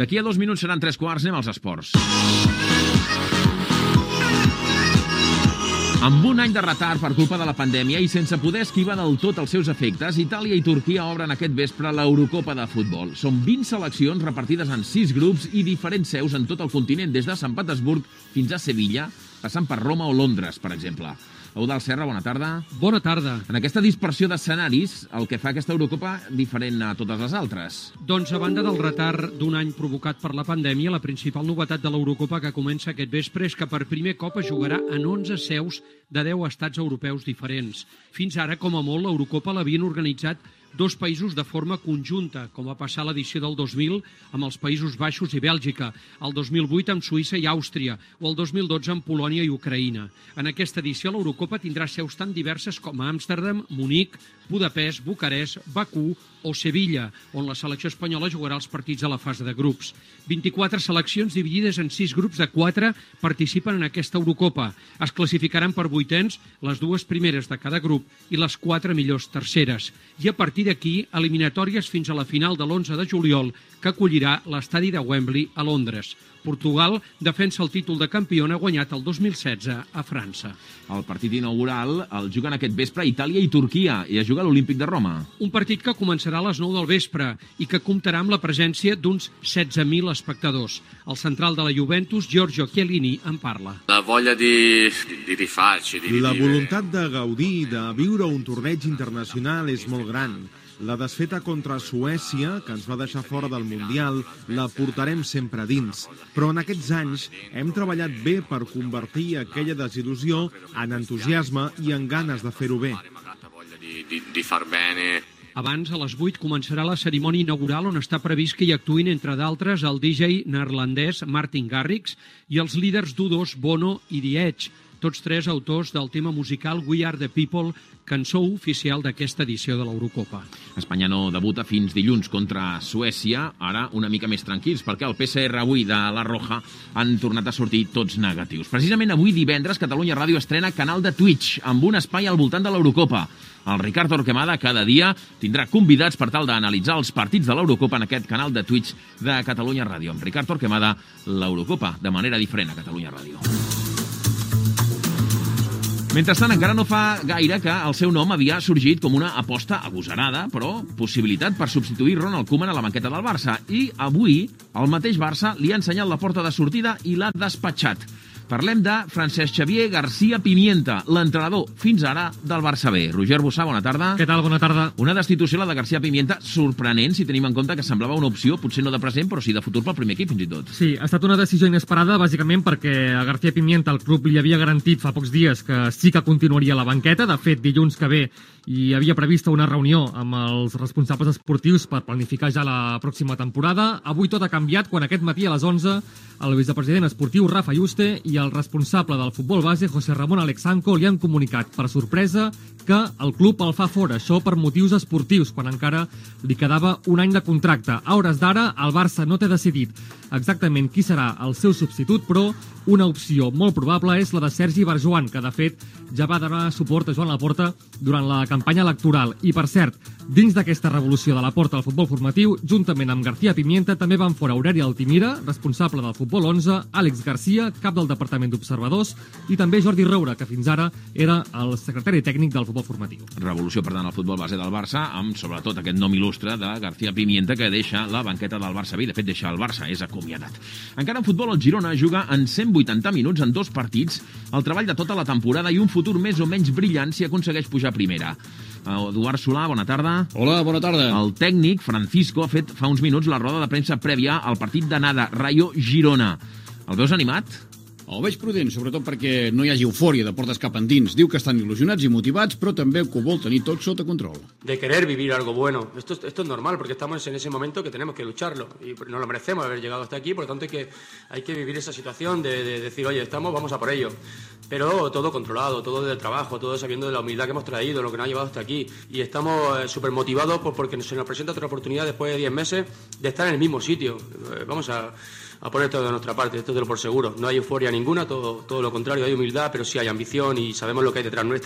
D'aquí a 2 minuts seran 3:15, anem als esports. Amb un any de retard per culpa de la pandèmia i sense poder esquivar del tot els seus efectes, Itàlia i Turquia obren aquest vespre l'Eurocopa de futbol. Són 20 seleccions repartides en 6 grups i diferents seus en tot el continent, des de Sant Petersburg fins a Sevilla, passant per Roma o Londres, per exemple. Eudald Serra, bona tarda. Bona tarda. En aquesta dispersió d'escenaris, el que fa aquesta Eurocopa diferent a totes les altres? Doncs a banda del retard d'un any provocat per la pandèmia, la principal novetat de l'Eurocopa que comença aquest vespre és que per primer cop es jugarà en 11 seus de 10 estats europeus diferents. Fins ara, com a molt, l'Eurocopa l'havien organitzat 2 països de forma conjunta, com va passar a l'edició del 2000 amb els Països Baixos i Bèlgica, el 2008 amb Suïssa i Àustria o el 2012 amb Polònia i Ucraïna. En aquesta edició l'Eurocopa tindrà seus tan diverses com a Amsterdam, Munic, Budapest, Bucarest, Bakú o Sevilla, on la selecció espanyola jugarà els partits a la fase de grups. 24 seleccions dividides en 6 grups de 4 participen en aquesta Eurocopa. Es classificaran per vuitens les 2 primeres de cada grup i les 4 millors terceres. I a partir d'aquí, eliminatòries fins a la final de l'11 de juliol, que acollirà l'estadi de Wembley a Londres. Portugal defensa el títol de campiona guanyat el 2016 a França. El partit inaugural el juguen aquest vespre Itàlia i Turquia i es juga a l'Olímpic de Roma. Un partit que començarà a les 9 del vespre i que comptarà amb la presència d'uns 16.000 espectadors. El central de la Juventus, Giorgio Chiellini, en parla. La voglia di rifarci, di La voluntat de gaudir, de viure un torneig internacional és molt gran. La desfeta contra Suècia, que ens va deixar fora del Mundial, la portarem sempre dins. Però en aquests anys hem treballat bé per convertir aquella desil·lusió en entusiasme i en ganes de fer-ho bé. di far bene. Abans, a les 8, començarà la cerimònia inaugural on està previst que hi actuïn, entre d'altres, el DJ neerlandès Martin Garrix i els líders d'U2, Bono i The Edge, tots 3 autors del tema musical We Are The People, cançó oficial d'aquesta edició de l'Eurocopa. Espanya no debuta fins dilluns contra Suècia, ara una mica més tranquils, perquè el PCR avui de la Roja han tornat a sortir tots negatius. Precisament avui divendres Catalunya Ràdio estrena canal de Twitch amb un espai al voltant de l'Eurocopa. El Ricard Torquemada cada dia tindrà convidats per tal d'analitzar els partits de l'Eurocopa en aquest canal de Twitch de Catalunya Ràdio. Amb Ricard Torquemada, l'Eurocopa de manera diferent a Catalunya Ràdio. Mentrestant, encara no fa gaire que el seu nom havia sorgit com una aposta agosarada, però possibilitat per substituir Ronald Koeman a la banqueta del Barça. I avui el mateix Barça li ha ensenyat la porta de sortida i l'ha despatxat. Parlem de Francesc Xavier García Pimienta, l'entrenador fins ara del Barça B. Roger Bossà, bona tarda. Què tal? Bona tarda. Una destitució, la de García Pimienta, sorprenent si tenim en compte que semblava una opció, potser no de present, però sí de futur pel primer equip, fins i tot. Sí, ha estat una decisió inesperada, bàsicament perquè a García Pimienta el club li havia garantit fa pocs dies que sí que continuaria a la banqueta. De fet, dilluns que ve hi havia prevista una reunió amb els responsables esportius per planificar ja la pròxima temporada. Avui tot ha canviat quan aquest matí a les 11 el vicepresident esportiu Rafa Yuste i el responsable del futbol base José Ramón Alexanco li han comunicat per sorpresa que el club el fa fora, això per motius esportius, quan encara li quedava un any de contracte. A hores d'ara, el Barça no té decidit exactament qui serà el seu substitut, però una opció molt probable és la de Sergi Barjuan, que de fet ja va donar suport a Joan Laporta durant la campanya electoral. I per cert, dins d'aquesta revolució de Laporta al futbol formatiu, juntament amb García Pimienta, també van fora Aureli Altimira, responsable del futbol 11, Àlex Garcia, cap del departament d'observadors, i també Jordi Roura, que fins ara era el secretari tècnic del futbol formatiu. Revolució, per tant, al futbol base del Barça, amb sobretot aquest nom il·lustre de García Pimienta, que deixa la banqueta del Barça B. De fet, deixa el Barça, és acomiadat. Encara en futbol, el Girona juga en 180 minuts en 2 partits, el treball de tota la temporada i un futur més o menys brillant si aconsegueix pujar a primera. Eduard Solà, bona tarda. Hola, bona tarda. El tècnic, Francisco, ha fet fa uns minuts la roda de premsa prèvia al partit d'anada Rayo Girona. El veus animat? El veig prudent, sobretot perquè no hi hagi eufòria de portes cap endins. Diu que estan il·lusionats i motivats, però també que ho vol tenir tot sota control. De querer vivir algo bueno. Esto es normal, porque estamos en ese momento que tenemos que lucharlo. Y nos lo merecemos haber llegado hasta aquí, por lo tanto hay que vivir esa situación de decir, oye, vamos a por ello. Pero todo controlado, todo desde el trabajo, todo sabiendo de la humildad que hemos traído, lo que nos ha llevado hasta aquí. Y estamos súper motivados porque se nos presenta otra oportunidad después de 10 meses de estar en el mismo sitio. Vamos a poner todo de nuestra parte, esto te lo por seguro. No hay euforia ninguna, todo lo contrario, hay humildad, pero sí hay ambición y sabemos lo que hay detrás nuestra.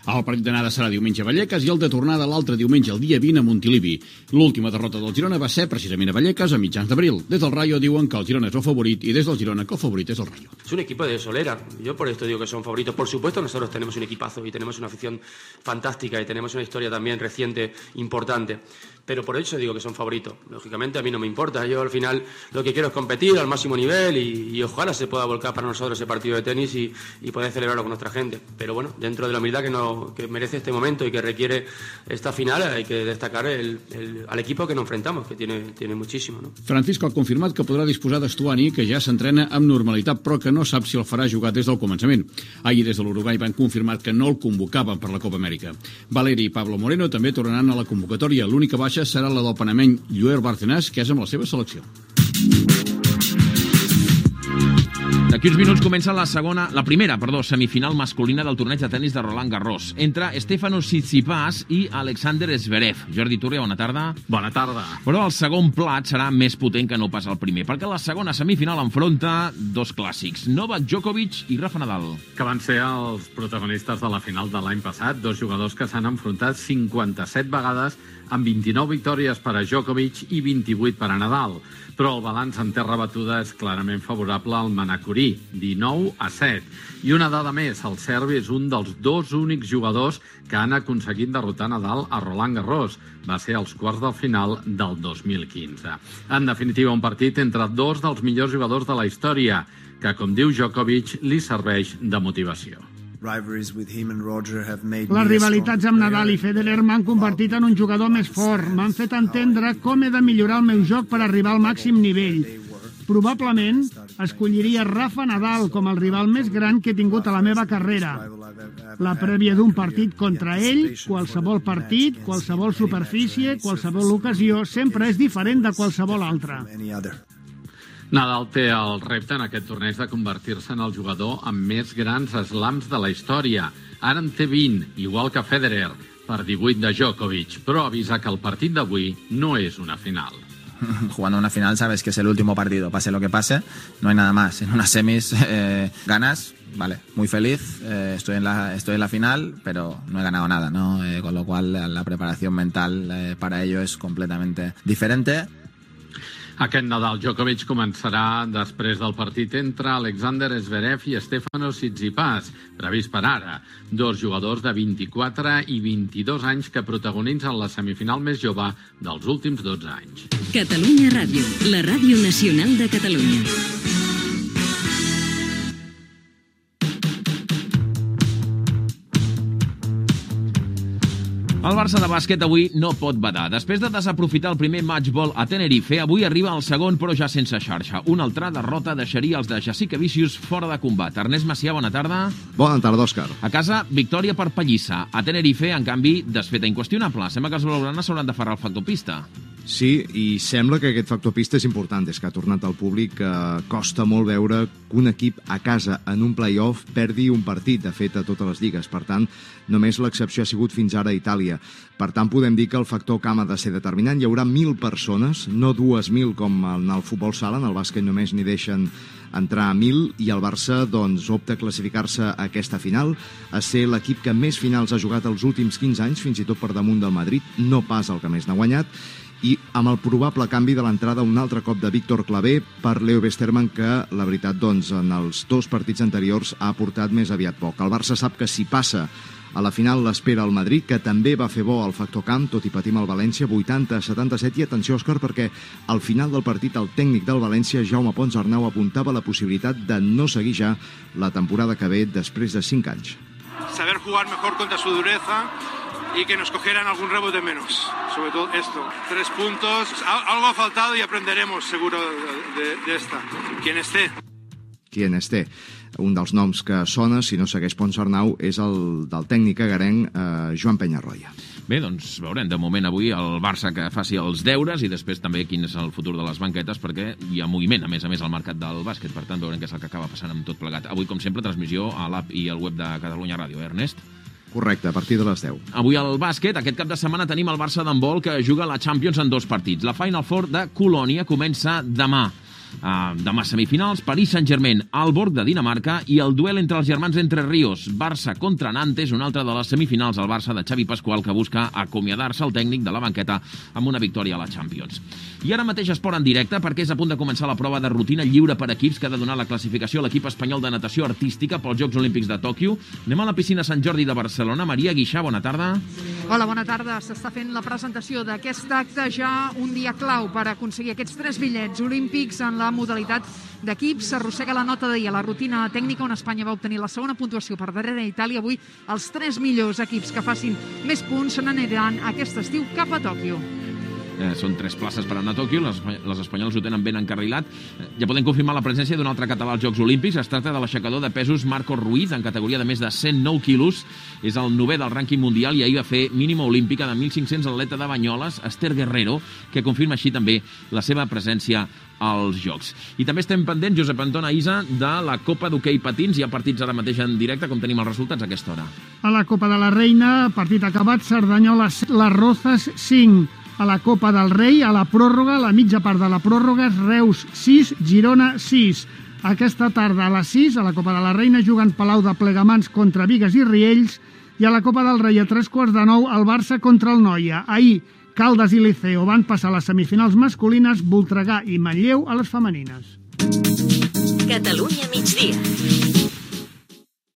El partit d'anada serà diumenge a Vallecas i el de tornada l'altre diumenge, el dia 20, a Montilivi. L'última derrota del Girona va ser precisament a Vallecas a mitjans d'abril. Des del Rayo diuen que el Girona és el favorit i des del Girona que el favorit és el Rayo. Es un equipo de solera. Yo por esto digo que son favoritos. Por supuesto, nosotros tenemos un equipazo y tenemos una afición fantástica y tenemos una historia también reciente importante. Pero por eso digo que son favoritos. Lógicamente a mí no me importa. Yo al final lo que quiero es competir al máximo nivel y ojalá se pueda volcar para nosotros ese partido de tenis y poder celebrarlo con nuestra gente. Pero bueno, dentro de la humildad que merece este momento y que requiere esta final, hay que destacar al equipo que nos enfrentamos, que tiene muchísimo, ¿no? Francisco ha confirmat que podrà disposar d'Estuani, que ja s'entrena amb normalitat, però que no sap si el farà jugar des del començament. Ahir des de l'Uruguai van confirmar que no el convocaven per la Copa Amèrica. Valeri i Pablo Moreno també tornaran a la convocatòria. L'única baixa serà la del panameny Lluer Bárcenas, que és amb la seva selecció. D'aquí uns minuts comença la primera semifinal masculina del torneig de tenis de Roland Garros entre Stefanos Tsitsipas i Alexander Zverev. Jordi Turria, bona tarda. Bona tarda. Però el segon plat serà més potent que no pas el primer, perquè la segona semifinal enfronta dos clàssics, Novak Djokovic i Rafa Nadal. Que van ser els protagonistes de la final de l'any passat, dos jugadors que s'han enfrontat 57 vegades amb 29 victòries per a Djokovic i 28 per a Nadal. Però el balanç en terra batuda és clarament favorable al manacorí, 19-7. I una dada més, el serbi és un dels dos únics jugadors que han aconseguit derrotar Nadal a Roland Garros. Va ser als quarts del final del 2015. En definitiva, un partit entre dos dels millors jugadors de la història, que, com diu Djokovic, li serveix de motivació. Les rivalitats amb Nadal i Federer m'han convertit en un jugador més fort. M'han fet entendre com he de millorar el meu joc per arribar al màxim nivell. Probablement escolliria Rafa Nadal com el rival més gran que he tingut a la meva carrera. La prèvia d'un partit contra ell, qualsevol partit, qualsevol superfície, qualsevol ocasió, sempre és diferent de qualsevol altra. Nadal té el repte en aquest torneig de convertir-se en el jugador amb més grans slams de la història. Ara en té 20, igual que Federer, per 18 de Djokovic, però avisa que el partit d'avui no és una final. Jugando una final sabes que es el último partido, pase lo que pase, no hay nada más. En unas semis ganas, vale, muy feliz, estoy en la final, pero no he ganado nada, ¿no? Con lo cual la preparación mental para ello es completamente diferente. Aquest Nadal Djokovic començarà després del partit entre Alexander Zverev i Stefanos Tsitsipas, previst per ara. Dos jugadors de 24 i 22 anys que protagonitzen la semifinal més jove dels últims 12 anys. Catalunya Ràdio, la ràdio nacional de Catalunya. El Barça de bàsquet avui no pot badar. Després de desaprofitar el primer matchball a Tenerife, avui arriba el segon, però ja sense xarxa. Una altra derrota deixaria els de Jasikevičius fora de combat. Ernest Macià, bona tarda. Bona tarda, Òscar. A casa, victòria per Pallissa. A Tenerife, en canvi, desfeta inqüestionable. Sembla que els blaugranes s'hauran d'aferrar al factor pista. Sí, i sembla que aquest factor pista és important. És que ha tornat al públic que costa molt veure que un equip a casa en un play-off perdi un partit, de fet, a totes les lligues. Per tant, només l'excepció ha sigut fins ara a Itàlia. Per tant, podem dir que el factor camp ha de ser determinant. Hi haurà 1.000 persones, no 2.000 com en el futbol sala. En el bàsquet només n'hi deixen entrar a 1.000 i el Barça opta a classificar-se a aquesta final, a ser l'equip que més finals ha jugat els últims 15 anys, fins i tot per damunt del Madrid, no pas el que més n'ha guanyat, i amb el probable canvi de l'entrada un altre cop de Víctor Clavé per Leo Westermann, que la veritat en els dos partits anteriors ha aportat més aviat poc. El Barça sap que si passa a la final l'espera el Madrid, que també va fer bo el factor camp, tot i patim el València 80-77, i atenció, Òscar, perquè al final del partit el tècnic del València, Jaume Pons Arnau, apuntava la possibilitat de no seguir ja la temporada que ve després de 5 anys. Saber jugar mejor contra su dureza y que nos cogieran algún rebote menos, sobre todo esto. 3 puntos, algo ha faltado y aprenderemos seguro de esta. Quien esté. Un dels noms que sona, si no segueix Pons Arnau, és el del tècnic agarenc Joan Peñarroya. Bé, doncs veurem de moment avui el Barça que faci els deures i després també quin és el futur de les banquetes, perquè hi ha moviment, a més al mercat del bàsquet, per tant veurem què és el que acaba passant amb tot plegat. Avui, com sempre, transmissió a l'app i al web de Catalunya Ràdio, Ernest? Correcte, a partir de les 10. Avui al bàsquet, aquest cap de setmana tenim el Barça d'handbol que juga la Champions en 2 partits. La Final Four de Colònia comença demà. Demà semifinals, Paris Saint-Germain, Aalborg de Dinamarca i el duel entre els germans Entre Ríos, Barça contra Nantes, una altra de les semifinals, el Barça de Xavi Pascual, que busca acomiadar-se el tècnic de la banqueta amb una victòria a la Champions. I ara mateix esport en directe perquè és a punt de començar la prova de rutina lliure per equips que ha de donar la classificació a l'equip espanyol de natació artística pels Jocs Olímpics de Tòquio. Anem a la piscina Sant Jordi de Barcelona. Maria Guixà, bona tarda. Hola, bona tarda. S'està fent la presentació d'aquest acte, ja un dia clau per aconseguir aquests 3 bitllets olímpics en la modalitat d'equips. S'arrossega la nota d'ahir a la rutina tècnica on Espanya va obtenir la segona puntuació per darrere Itàlia. Avui els 3 millors equips que facin més punts se n'aniran aquest estiu cap a Tòquio. Són 3 places per anar a Tòquio, les espanyoles ho tenen ben encarrilat. Ja podem confirmar la presència d'un altre català als Jocs Olímpics. Es tracta de l'aixecador de pesos Marcos Ruiz, en categoria de més de 109 quilos. És el 9è del rànquing mundial i ahir va fer mínima olímpica de 1.500 atleta de Banyoles, Esther Guerrero, que confirma així també la seva presència als Jocs. I també estem pendents, Josep Anton Aïsa, de la Copa d'Hoquei Patins. Hi ha partits ara mateix en directe, com tenim els resultats a aquesta hora. A la Copa de la Reina, partit acabat, Cerdanyola, Les Rozas 5. A la Copa del Rei, a la pròrroga, la mitja part de la pròrroga, Reus 6, Girona 6. Aquesta tarda a les 6, a la Copa de la Reina, juguen Palau de Plegamans contra Bigues i Riells, i a la Copa del Rei, a 3:15, el Barça contra el Noia. Ahir, Caldes i Liceo van passar a les semifinals masculines, Voltregà i Manlleu a les femenines. Catalunya migdia.